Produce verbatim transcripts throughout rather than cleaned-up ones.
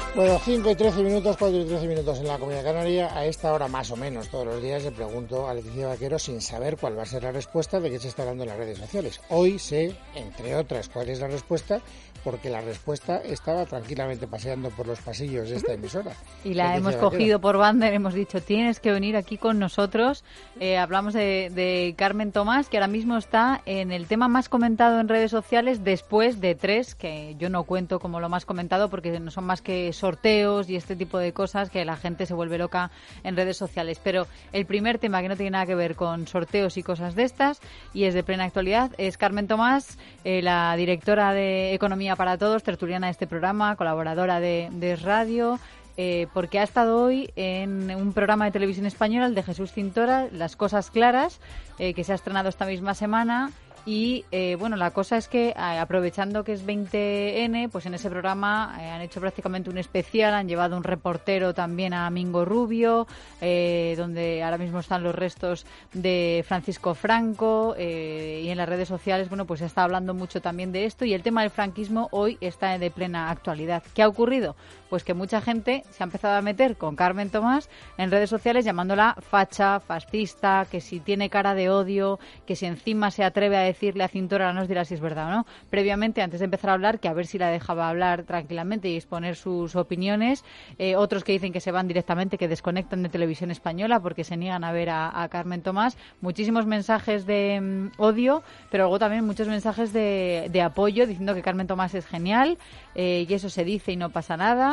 Bueno, cinco y trece minutos, cuatro y trece minutos en la Comunidad Canaria. A esta hora, más o menos, todos los días, le pregunto a Leticia Vaquero, sin saber cuál va a ser la respuesta, de qué se está hablando en las redes sociales. Hoy sé, entre otras, cuál es la respuesta, porque la respuesta estaba tranquilamente paseando por los pasillos de esta emisora. Y la Leticia hemos Vaquero. cogido por banda y hemos dicho, tienes que venir aquí con nosotros. Eh, hablamos de, de Carmen Tomás, que ahora mismo está en el tema más comentado en redes sociales después de tres, que yo no cuento como lo más comentado porque no son más que sorteos y este tipo de cosas que la gente se vuelve loca en redes sociales. Pero el primer tema, que no tiene nada que ver con sorteos y cosas de estas, y es de plena actualidad, es Carmen Tomás, eh, la directora de Economía para Todos, tertuliana de este programa, colaboradora de, de Radio, eh, porque ha estado hoy en un programa de televisión española, el de Jesús Cintora, Las Cosas Claras, eh, que se ha estrenado esta misma semana. Y, eh, bueno, la cosa es que, eh, aprovechando que es veinte ene, pues en ese programa eh, han hecho prácticamente un especial, han llevado un reportero también a Mingo Rubio, eh, donde ahora mismo están los restos de Francisco Franco, eh, y en las redes sociales, bueno, pues se está hablando mucho también de esto, y el tema del franquismo hoy está de plena actualidad. ¿Qué ha ocurrido? Pues que mucha gente se ha empezado a meter con Carmen Tomás en redes sociales llamándola facha, fascista, que si tiene cara de odio, que si encima se atreve a decirle a Cintora, no nos dirá si es verdad o no. Previamente, antes de empezar a hablar, que a ver si la dejaba hablar tranquilamente y exponer sus opiniones. Eh, otros que dicen que se van directamente, que desconectan de Televisión Española porque se niegan a ver a, a Carmen Tomás. Muchísimos mensajes de um, odio, pero luego también muchos mensajes de, de apoyo, diciendo que Carmen Tomás es genial, eh, y eso se dice y no pasa nada,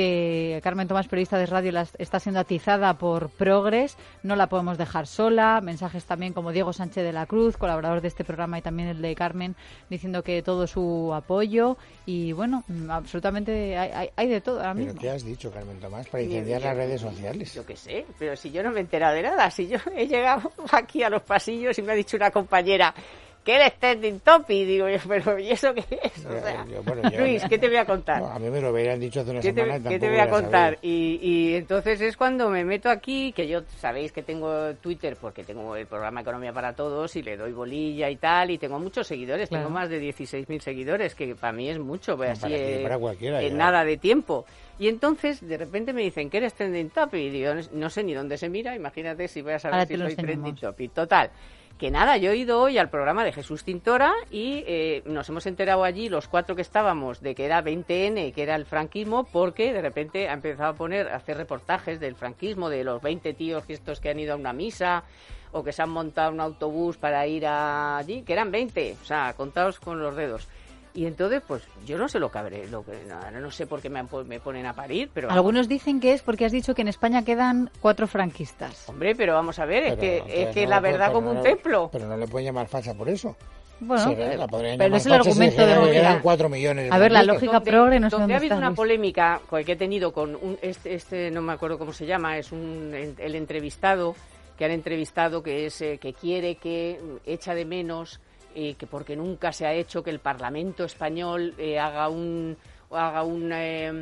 que Carmen Tomás, periodista de radio, la está siendo atizada por Progres, no la podemos dejar sola. Mensajes también como Diego Sánchez de la Cruz, colaborador de este programa, y también el de Carmen, diciendo que todo su apoyo. Y bueno, absolutamente hay, hay, hay de todo ahora mismo. ¿Pero qué has dicho, Carmen Tomás, para incendiar las redes sociales? Yo qué sé, pero si yo no me he enterado de nada, si yo he llegado aquí a los pasillos y me ha dicho una compañera que eres trending topic, digo yo, pero ¿y eso qué es? O sea, yo, bueno, yo, Luis, ¿qué te voy a contar? No, a mí me lo hubieran dicho hace una ¿Qué te, semana y tampoco ¿qué te voy a contar? Sabido. Y, y entonces es cuando me meto aquí, que yo sabéis que tengo Twitter porque tengo el programa Economía para Todos y le doy bolilla y tal, y tengo muchos seguidores, claro. Tengo más de dieciséis mil seguidores, que para mí es mucho, pues no, así para, eh, para cualquiera, en ya. nada de tiempo. Y entonces de repente me dicen que eres trending topic y digo, no sé ni dónde se mira, imagínate si voy a saber Ahora si soy enseñamos. trending topic. Total. Que nada, yo he ido hoy al programa de Jesús Cintora y eh, nos hemos enterado allí, los cuatro que estábamos, de que era veinte ene, que era el franquismo, porque de repente ha empezado a poner, a hacer reportajes del franquismo, de los veinte tíos estos que han ido a una misa o que se han montado un autobús para ir a allí, que eran veinte, o sea, contados con los dedos. Y entonces, pues, yo no sé lo que habré, lo que, no, no sé por qué me, me ponen a parir, pero... Algunos dicen que es porque has dicho que en España quedan cuatro franquistas. Hombre, pero vamos a ver, Pero, es que, pero es que no la le puede- verdad pero como no un le- templo. Pero no le pueden llamar facha por eso. Bueno, Sí, la podrían pero llamar es el facha si argumento dijeran de... que eran cuatro millones. A ver, la franquistas. lógica progre, no sé donde dónde ha habido estás, una Luis. polémica que he tenido con un, este, este, no me acuerdo cómo se llama, es un el entrevistado, que han entrevistado, que es eh, que quiere que echa de menos, eh, que porque nunca se ha hecho que el Parlamento español eh, haga un haga un... Eh,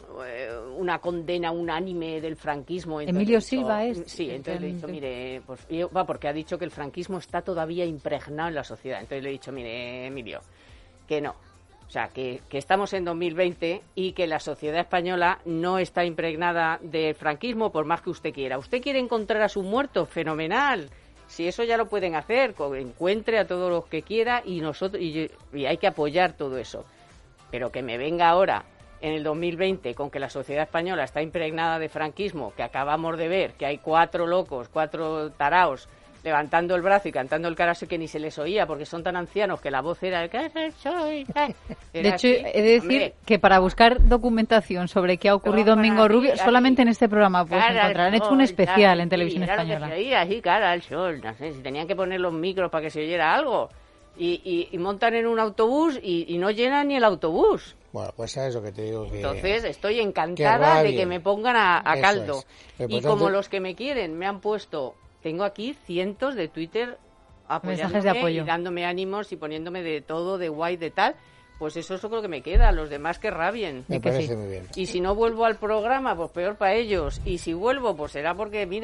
una condena unánime del franquismo. Entonces Emilio he dicho, Silva es. Sí, entonces le he dicho, mire, pues, yo, va, porque ha dicho que el franquismo está todavía impregnado en la sociedad. Entonces le he dicho, mire, Emilio, que no. O sea, que, que estamos en dos mil veinte y que la sociedad española no está impregnada del franquismo por más que usted quiera. ¿Usted quiere encontrar a su muerto? Fenomenal. Si eso ya lo pueden hacer, encuentre a todos los que quiera y nosotros y, y hay que apoyar todo eso. Pero que me venga ahora, en el dos mil veinte, con que la sociedad española está impregnada de franquismo, que acabamos de ver, que hay cuatro locos, cuatro taraos, levantando el brazo y cantando el karaoke que ni se les oía porque son tan ancianos que la voz era el que soy. De hecho, he de decir Hombre, que para buscar documentación sobre qué ha ocurrido en Mingo Rubio, aquí, solamente en este programa puedes encontrar. Han hecho un especial claro, en Televisión sí, Española. Que se oía así, cara al sol, no sé, si tenían que poner los micros para que se oyera algo. Y, y, y montan en un autobús y, y no llenan ni el autobús. Bueno, pues sabes lo que te digo. Que, Entonces estoy encantada de que me pongan a, a caldo. Es. Y como los que me quieren me han puesto, tengo aquí cientos de Twitter mensajes de apoyo y dándome ánimos y poniéndome de todo, de guay, de tal. Pues eso es lo que me queda, los demás que rabien. Me parece sí. muy bien. Y si no vuelvo al programa, pues peor para ellos. Y si vuelvo, pues será porque, mira...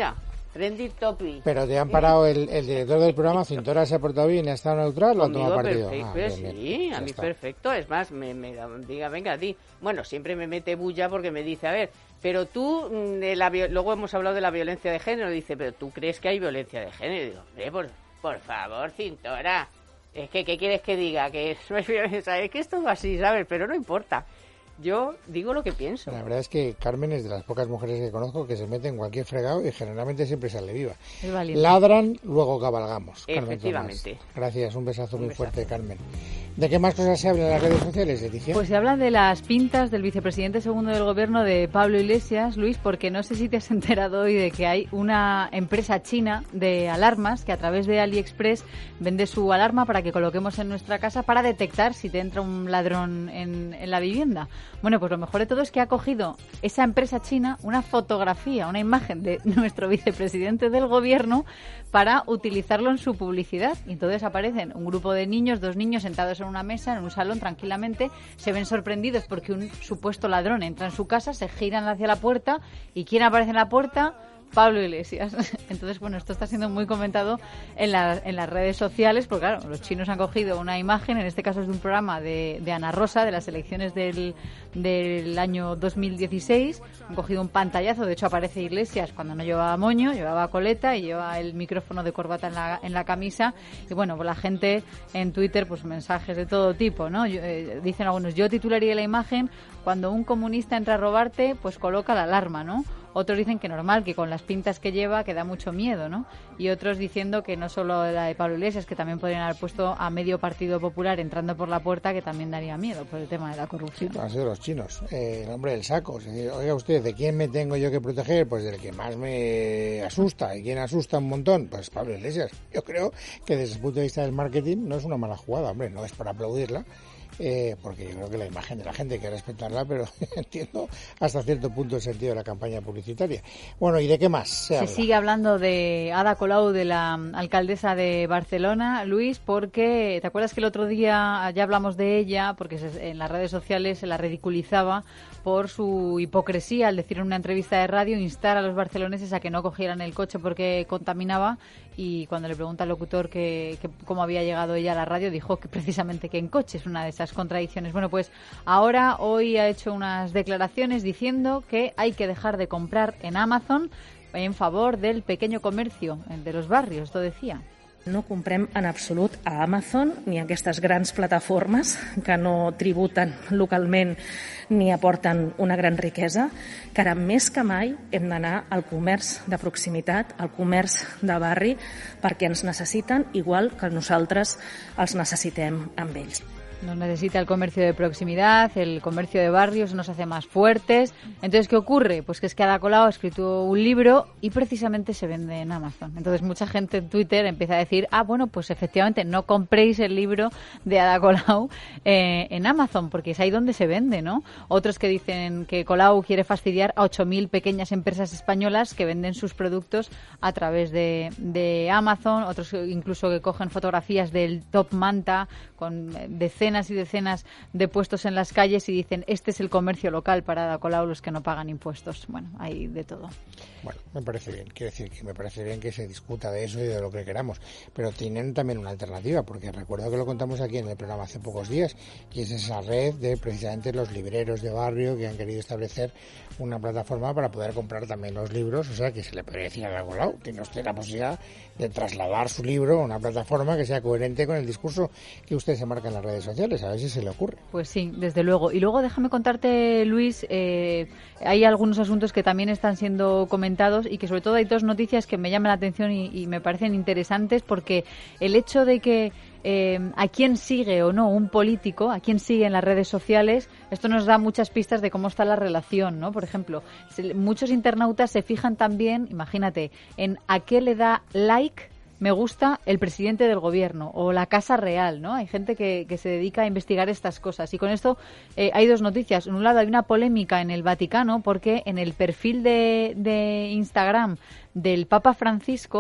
Trending topic. Pero te han parado el, el director del programa, Cintora se ha portado bien, ha estado neutral o ha tomado partido. Perfecto, Ah, pues bien, sí, bien, a ya mí está. perfecto. Es más, me, me diga, venga, di. Bueno, siempre me mete bulla porque me dice, a ver, pero tú, de la, luego hemos hablado de la violencia de género, dice, pero tú crees que hay violencia de género. Y digo, hombre, por, por favor, Cintora, es que, ¿qué quieres que diga? Que no es violencia, es que esto va así, ¿sabes? Pero no importa. Yo digo lo que pienso. La verdad es que Carmen es de las pocas mujeres que conozco que se meten en cualquier fregado y generalmente siempre sale viva. Ladran, luego cabalgamos. Efectivamente. Gracias, un besazo un muy besazo. fuerte, Carmen. ¿De qué más cosas se habla en las redes sociales, Leticia? Pues se habla de las pintas del vicepresidente segundo del gobierno de Pablo Iglesias, Luis, porque no sé si te has enterado hoy de que hay una empresa china de alarmas que a través de AliExpress vende su alarma para que coloquemos en nuestra casa para detectar si te entra un ladrón en, en la vivienda. Bueno, pues lo mejor de todo es que ha cogido esa empresa china una fotografía, una imagen de nuestro vicepresidente del gobierno para utilizarlo en su publicidad. Y entonces aparecen un grupo de niños, dos niños sentados en una mesa, en un salón tranquilamente, se ven sorprendidos porque un supuesto ladrón entra en su casa, se giran hacia la puerta y ¿quién aparece en la puerta? Pablo Iglesias. Entonces, bueno, esto está siendo muy comentado en, la, en las redes sociales, porque claro, los chinos han cogido una imagen, en este caso es de un programa de, de Ana Rosa, de las elecciones del, del año dos mil dieciséis, han cogido un pantallazo, de hecho aparece Iglesias cuando no llevaba moño, llevaba coleta y lleva el micrófono de corbata en la, en la camisa, y bueno, pues la gente en Twitter, pues mensajes de todo tipo, ¿no? Yo, eh, dicen algunos, yo titularía la imagen, cuando un comunista entra a robarte, pues coloca la alarma, ¿no? Otros dicen que normal, que con las pintas que lleva, que da mucho miedo, ¿no? Y otros diciendo que no solo la de Pablo Iglesias, que también podrían haber puesto a medio Partido Popular entrando por la puerta, que también daría miedo por el tema de la corrupción. Sí, han sido los chinos. Eh, el hombre del saco. Es decir, oiga usted, ¿de quién me tengo yo que proteger? Pues del que más me asusta. ¿Y quién asusta un montón? Pues Pablo Iglesias. Yo creo que desde el punto de vista del marketing no es una mala jugada, hombre, no es para aplaudirla. Eh, porque yo creo que la imagen de la gente hay que respetarla, pero entiendo hasta cierto punto el sentido de la campaña publicitaria. Bueno, ¿y de qué más se, se habla? sigue hablando de Ada Colau, de la alcaldesa de Barcelona, Luis, porque ¿te acuerdas que el otro día ya hablamos de ella? Porque se, en las redes sociales se la ridiculizaba por su hipocresía al decir en una entrevista de radio, instar a los barceloneses a que no cogieran el coche porque contaminaba, y cuando le pregunta al locutor que, que cómo había llegado ella a la radio, dijo que precisamente que en coche, es una de esas contradicciones. Bueno, pues ahora, hoy ha hecho unas declaraciones diciendo que hay que dejar de comprar en Amazon en favor del pequeño comercio de los barrios, esto decía. No comprem en absolut a Amazon ni a aquestes grans plataformes que no tributen localment ni aporten una gran riquesa, que ara més que mai hem d'anar al comerç de proximitat, al comerç de barri, perquè ens necessiten igual que nosaltres els necessitem amb ells. Nos necesita el comercio de proximidad, el comercio de barrios, nos hace más fuertes. Entonces, ¿qué ocurre? Pues que es que Ada Colau ha escrito un libro y precisamente se vende en Amazon. Entonces, mucha gente en Twitter empieza a decir, ah, bueno, pues efectivamente, no compréis el libro de Ada Colau eh, en Amazon, porque es ahí donde se vende, ¿no? Otros que dicen que Colau quiere fastidiar a ocho mil pequeñas empresas españolas que venden sus productos a través de, de Amazon. Otros incluso que cogen fotografías del Top Manta con decenas y decenas de puestos en las calles y dicen, este es el comercio local para Ada Colau, los que no pagan impuestos. Bueno, hay de todo. Bueno, me parece bien, quiero decir que me parece bien que se discuta de eso y de lo que queramos, pero tienen también una alternativa, porque recuerdo que lo contamos aquí en el programa hace pocos días, y es esa red de precisamente los libreros de barrio que han querido establecer una plataforma para poder comprar también los libros, o sea que se le podría decir a Ada Colau, tiene usted la posibilidad de trasladar su libro a una plataforma que sea coherente con el discurso que usted se marca en las redes sociales, a ver si se le ocurre. Pues sí, desde luego. Y luego déjame contarte, Luis, eh, hay algunos asuntos que también están siendo comentados y que sobre todo hay dos noticias que me llaman la atención y, y me parecen interesantes, porque el hecho de que eh, a quién sigue o no un político, a quién sigue en las redes sociales, esto nos da muchas pistas de cómo está la relación, ¿no? Por ejemplo, se, muchos internautas se fijan también, imagínate, en a qué le da like, me gusta el presidente del gobierno o la Casa Real, ¿no? Hay gente que, que se dedica a investigar estas cosas. Y con esto eh, hay dos noticias. En un lado hay una polémica en el Vaticano porque en el perfil de, de Instagram del Papa Francisco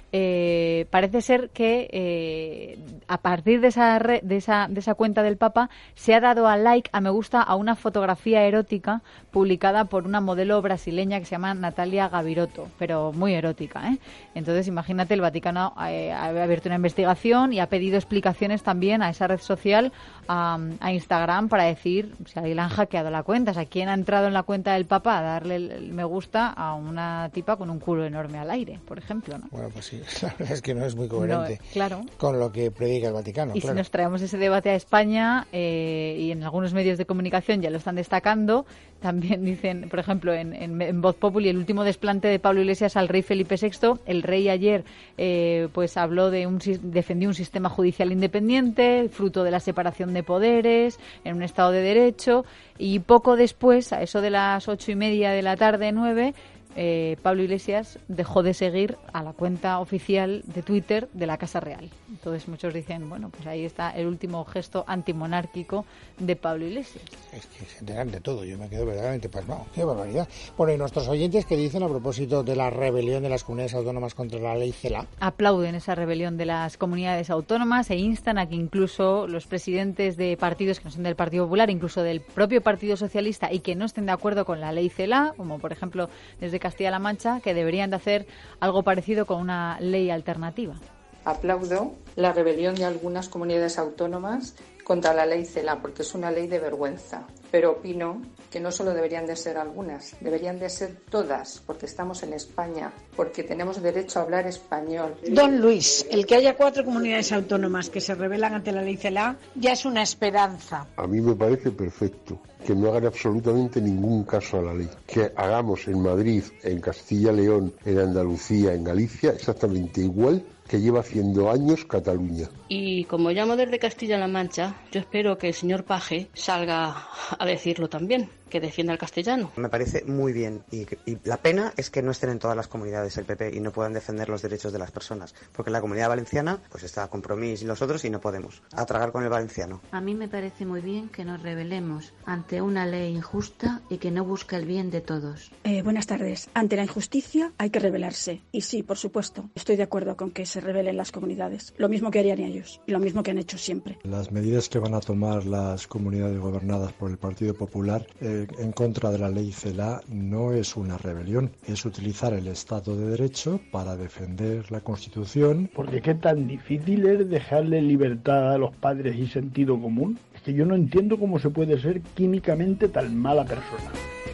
eh, parece ser que eh, a partir de esa, re, de, esa, de esa cuenta del Papa se ha dado a like, a me gusta, a una fotografía erótica publicada por una modelo brasileña que se llama Natalia Gaviroto, pero muy erótica, ¿eh? Entonces, imagínate, el Vaticano eh, ha abierto una investigación y ha pedido explicaciones también a esa red social, a, a Instagram, para decir si alguien le han hackeado la cuenta, o sea, quién ha entrado en la cuenta del Papa a darle el, el me gusta a una tipa con un culo enorme al aire, por ejemplo, ¿no? Bueno, pues sí, la verdad es que no es muy coherente no, claro. con lo que predica el Vaticano. Y claro. si nos traemos ese debate a España, eh, y en algunos medios de comunicación ya lo están destacando, también dicen, por ejemplo, en, en, en Voz Populi, el último desplante de Pablo Iglesias al rey Felipe sexto, el rey ayer eh, pues habló de un defendió un sistema judicial independiente, fruto de la separación de poderes, en un Estado de Derecho, y poco después, a eso de las ocho y media de la tarde, nueve, eh, Pablo Iglesias dejó de seguir a la cuenta oficial de Twitter de la Casa Real. Entonces muchos dicen, bueno, pues ahí está el último gesto antimonárquico de Pablo Iglesias. Es que se enteran de todo, yo me quedo verdaderamente pasmado. ¡Qué barbaridad! Bueno, y nuestros oyentes, ¿qué dicen a propósito de la rebelión de las comunidades autónomas contra la ley CELA? Aplauden esa rebelión de las comunidades autónomas e instan a que incluso los presidentes de partidos que no son del Partido Popular, incluso del propio Partido Socialista, y que no estén de acuerdo con la ley CELA, como por ejemplo desde Castilla-La Mancha, que deberían de hacer algo parecido con una ley alternativa. Aplaudo la rebelión de algunas comunidades autónomas contra la ley CELA, porque es una ley de vergüenza. Pero opino que no solo deberían de ser algunas, deberían de ser todas, porque estamos en España, porque tenemos derecho a hablar español. Don Luis, el que haya cuatro comunidades autónomas que se rebelan ante la ley CELA ya es una esperanza. A mí me parece perfecto que no hagan absolutamente ningún caso a la ley. Que hagamos en Madrid, en Castilla y León, en Andalucía, en Galicia, exactamente igual que lleva haciendo años Cataluña. Y como llamo desde Castilla-La Mancha, yo espero que el señor Paje salga a decirlo también, que defienda el castellano. Me parece muy bien y, y la pena es que no estén en todas las comunidades el P P y no puedan defender los derechos de las personas, porque la Comunidad Valenciana pues está a Compromís y los otros y no podemos a tragar con el valenciano. A mí me parece muy bien que nos rebelemos ante una ley injusta y que no busca el bien de todos. Eh, buenas tardes. Ante la injusticia hay que rebelarse. Y sí, por supuesto, estoy de acuerdo con que se rebelen las comunidades. Lo mismo que harían ellos y lo mismo que han hecho siempre. Las medidas que van a tomar las comunidades gobernadas por el Partido Popular eh, en contra de la ley CELA no es una rebelión, es utilizar el Estado de Derecho para defender la Constitución. Porque qué tan difícil es dejarle libertad a los padres y sentido común. Es que yo no entiendo cómo se puede ser químicamente tan mala persona.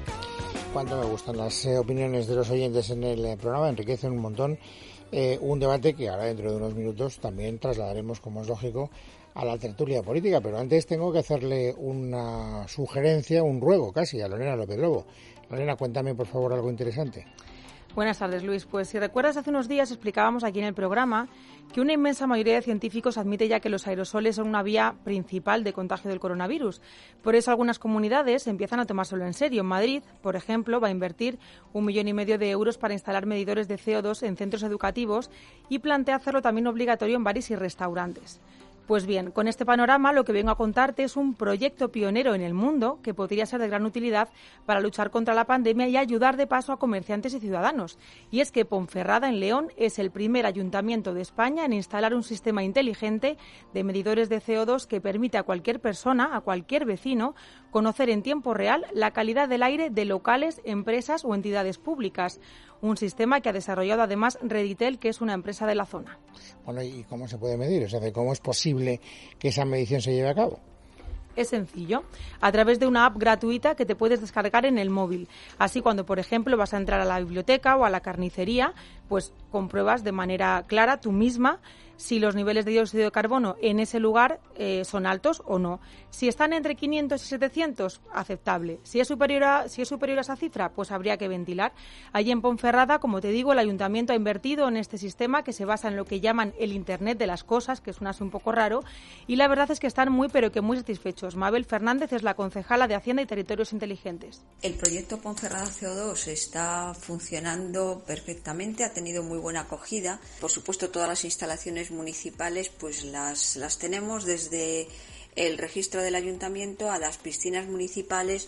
Cuánto me gustan las eh, opiniones de los oyentes en el eh, programa, enriquecen un montón. Eh, un debate que ahora dentro de unos minutos también trasladaremos, como es lógico, a la tertulia política, pero antes tengo que hacerle una sugerencia, un ruego casi a Lorena López Lobo. Lorena, cuéntame por favor algo interesante. Buenas tardes, Luis. Pues si recuerdas, hace unos días explicábamos aquí en el programa que una inmensa mayoría de científicos admite ya que los aerosoles son una vía principal de contagio del coronavirus. Por eso algunas comunidades empiezan a tomárselo en serio. Madrid, por ejemplo, va a invertir un millón y medio de euros para instalar medidores de C O dos en centros educativos y plantea hacerlo también obligatorio en bares y restaurantes. Pues bien, con este panorama lo que vengo a contarte es un proyecto pionero en el mundo que podría ser de gran utilidad para luchar contra la pandemia y ayudar de paso a comerciantes y ciudadanos. Y es que Ponferrada, en León, es el primer ayuntamiento de España en instalar un sistema inteligente de medidores de C O dos que permite a cualquier persona, a cualquier vecino, conocer en tiempo real la calidad del aire de locales, empresas o entidades públicas. Un sistema que ha desarrollado además Reditel, que es una empresa de la zona. Bueno, ¿y cómo se puede medir? O sea, ¿cómo es posible que esa medición se lleve a cabo? Es sencillo, a través de una app gratuita que te puedes descargar en el móvil. Así, cuando, por ejemplo, vas a entrar a la biblioteca o a la carnicería, pues compruebas de manera clara tú misma si los niveles de dióxido de carbono en ese lugar eh, son altos o no. Si están entre quinientos y setecientos, aceptable. Si es superior a, si es superior a esa cifra, pues habría que ventilar. Allí en Ponferrada, como te digo, el ayuntamiento ha invertido en este sistema que se basa en lo que llaman el Internet de las cosas, que suena un poco raro, y la verdad es que están muy pero que muy satisfechos. Mabel Fernández es la concejala de Hacienda y Territorios Inteligentes. El proyecto Ponferrada C O dos está funcionando perfectamente, ha tenido muy buena acogida. Por supuesto, todas las instalaciones municipales pues las, las tenemos, desde el registro del ayuntamiento a las piscinas municipales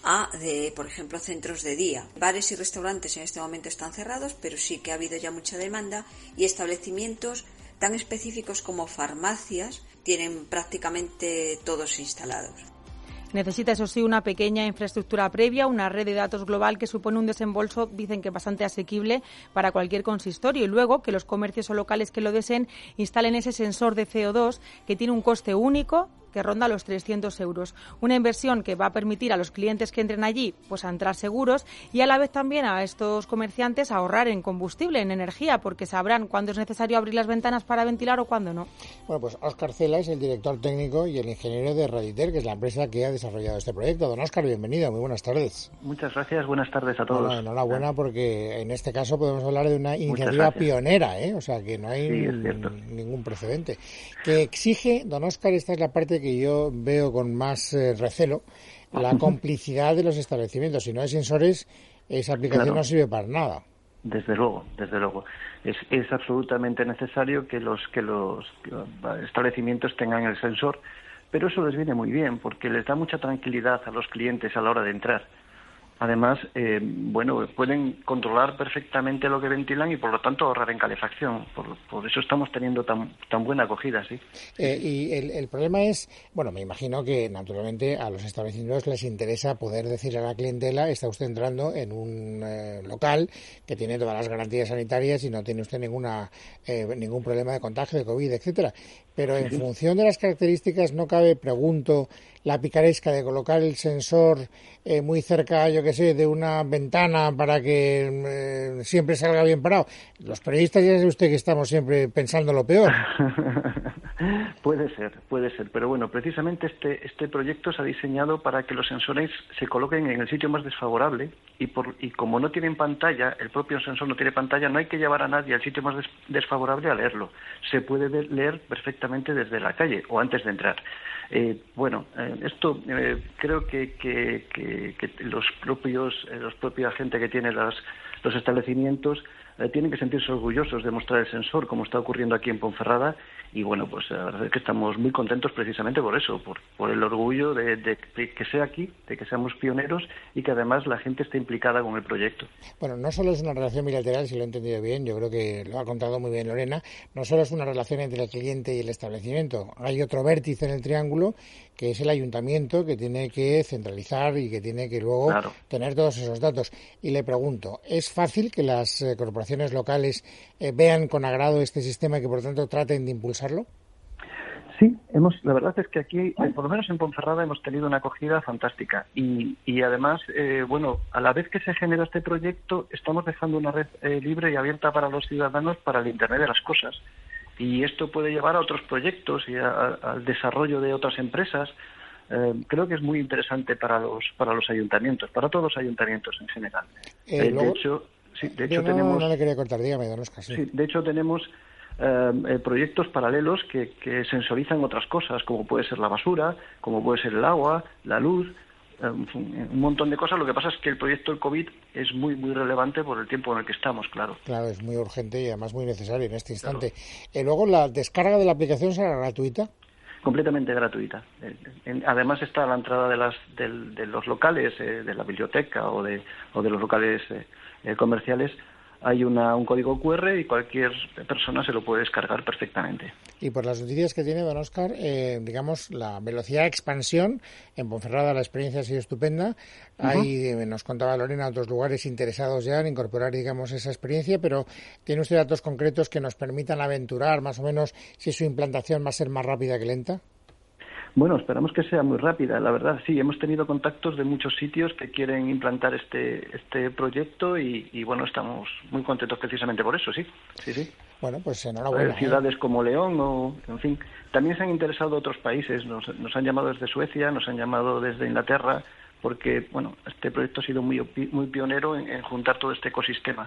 a, de, por ejemplo, centros de día. Bares y restaurantes en este momento están cerrados, pero sí que ha habido ya mucha demanda, y establecimientos tan específicos como farmacias tienen prácticamente todos instalados. Necesita, eso sí, una pequeña infraestructura previa, una red de datos global que supone un desembolso, dicen que bastante asequible para cualquier consistorio. Y luego que los comercios o locales que lo deseen instalen ese sensor de C O dos que tiene un coste único que ronda los trescientos euros. Una inversión que va a permitir a los clientes que entren allí pues a entrar seguros y a la vez también a estos comerciantes a ahorrar en combustible, en energía, porque sabrán cuándo es necesario abrir las ventanas para ventilar o cuándo no. Bueno, pues Óscar Cela es el director técnico y el ingeniero de Raditer, que es la empresa que ha desarrollado este proyecto. Don Óscar, bienvenido, muy buenas tardes. Muchas gracias, buenas tardes a todos. Bueno, enhorabuena, porque en este caso podemos hablar de una iniciativa pionera, ¿eh? O sea, que no hay sí, n- ningún precedente. Que exige, don Óscar, esta es la parte que yo veo con más eh, recelo, la complicidad de los establecimientos. Si no hay sensores, esa aplicación Claro. no sirve para nada. Desde luego, desde luego. Es, es absolutamente necesario que los, que los que los establecimientos tengan el sensor, pero eso les viene muy bien porque les da mucha tranquilidad a los clientes a la hora de entrar. Además, eh, bueno, pueden controlar perfectamente lo que ventilan y, por lo tanto, ahorrar en calefacción. Por, por eso estamos teniendo tan, tan buena acogida, sí. Eh, y el, el problema es, bueno, me imagino que, naturalmente, a los establecimientos les interesa poder decir a la clientela, está usted entrando en un eh, local que tiene todas las garantías sanitarias y no tiene usted ninguna eh, ningún problema de contagio, de COVID, etcétera. Pero en Sí. función de las características, no cabe, pregunto, la picaresca de colocar el sensor eh, muy cerca, yo que sé, de una ventana para que eh, siempre salga bien parado. Los periodistas ya sabe usted que estamos siempre pensando lo peor. Puede ser, puede ser, pero bueno, precisamente este este proyecto se ha diseñado para que los sensores se coloquen en el sitio más desfavorable y por y como no tienen pantalla, el propio sensor no tiene pantalla, no hay que llevar a nadie al sitio más des, desfavorable a leerlo. Se puede ver, leer perfectamente desde la calle o antes de entrar. Eh, bueno, eh, esto eh, creo que, que, que, que los propios eh, los propia gente que tiene las, los establecimientos eh, tienen que sentirse orgullosos de mostrar el sensor, como está ocurriendo aquí en Ponferrada. Y bueno, pues la verdad es que estamos muy contentos precisamente por eso, por, por el orgullo de, de, de que sea aquí, de que seamos pioneros y que además la gente esté implicada con el proyecto. Bueno, no solo es una relación bilateral, si lo he entendido bien, yo creo que lo ha contado muy bien Lorena, no solo es una relación entre el cliente y el establecimiento, hay otro vértice en el triángulo que es el ayuntamiento, que tiene que centralizar y que tiene que luego Claro. tener todos esos datos. Y le pregunto, ¿es fácil que las eh, corporaciones locales eh, vean con agrado este sistema y que por tanto traten de impulsarlo? Sí, hemos, la verdad es que aquí, eh, por lo menos en Ponferrada, hemos tenido una acogida fantástica y, y además, eh, bueno, a la vez que se genera este proyecto, estamos dejando una red eh, libre y abierta para los ciudadanos para el Internet de las cosas. Y esto puede llevar a otros proyectos y a, a, al desarrollo de otras empresas. Eh, creo que es muy interesante para los para los ayuntamientos, para todos los ayuntamientos en general. Eh, Eh, luego- de hecho, sí, de hecho Yo no, tenemos, no le quería cortar, dígame, don Óscar. Sí. sí, de hecho tenemos eh, eh, proyectos paralelos que, que sensorizan otras cosas, como puede ser la basura, como puede ser el agua, la luz, eh, un montón de cosas. Lo que pasa es que el proyecto del COVID es muy muy relevante por el tiempo en el que estamos, claro. Claro, es muy urgente y además muy necesario en este instante. Eh, luego, ¿la descarga de la aplicación será gratuita? Completamente gratuita. Eh, en- Además está a la entrada de las del- de los locales, eh, de la biblioteca o de o de los locales eh, eh, comerciales. Hay una, un código cu erre y cualquier persona se lo puede descargar perfectamente. Y por las noticias que tiene don Óscar, eh, digamos, la velocidad de expansión, en Ponferrada la experiencia ha sido estupenda. Hay, eh, nos contaba Lorena, otros lugares interesados ya en incorporar, digamos, esa experiencia, pero ¿tiene usted datos concretos que nos permitan aventurar más o menos si su implantación va a ser más rápida que lenta? Bueno, esperamos que sea muy rápida. La verdad, sí, hemos tenido contactos de muchos sitios que quieren implantar este este proyecto y, y bueno, estamos muy contentos precisamente por eso, sí. Sí, sí. Bueno, pues enhorabuena. Eh, ciudades como León o, en fin, también se han interesado otros países. Nos, nos han llamado desde Suecia, nos han llamado desde Inglaterra, porque, bueno, este proyecto ha sido muy pi- muy pionero en, en juntar todo este ecosistema.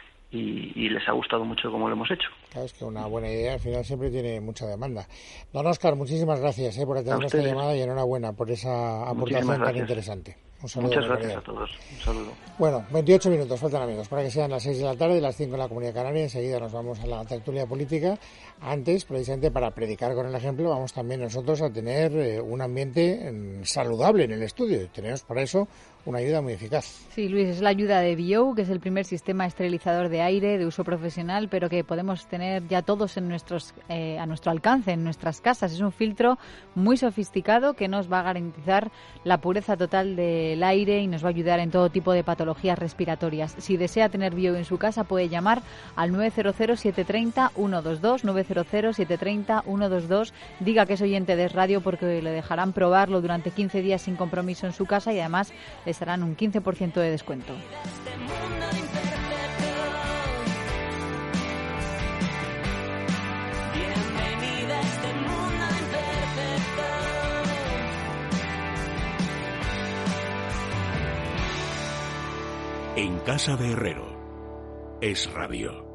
Y, y les ha gustado mucho cómo lo hemos hecho. Claro, es que una buena idea al final siempre tiene mucha demanda. Don Óscar, muchísimas gracias eh, por atender esta llamada y enhorabuena por esa aportación tan gracias. interesante. Un saludo. Muchas de gracias calidad. a todos. Un saludo. Bueno, veintiocho minutos faltan, amigos, para que sean las seis de la tarde, las cinco en la Comunidad Canaria. Enseguida nos vamos a la tertulia política. Antes, precisamente para predicar con el ejemplo, vamos también nosotros a tener eh, un ambiente mm, saludable en el estudio. Tenemos para eso una ayuda muy eficaz. Sí, Luis, es la ayuda de Bio, que es el primer sistema esterilizador de aire de uso profesional, pero que podemos tener ya todos en nuestros, eh, a nuestro alcance, en nuestras casas. Es un filtro muy sofisticado que nos va a garantizar la pureza total del aire y nos va a ayudar en todo tipo de patologías respiratorias. Si desea tener Bio en su casa, puede llamar al nueve cero cero, siete tres cero, uno dos dos, nueve cero cero, siete tres cero, uno dos dos. Diga que es oyente de Radio porque le dejarán probarlo durante quince días sin compromiso en su casa y además les harán un quince por ciento de descuento. En casa de Herrero es Radio.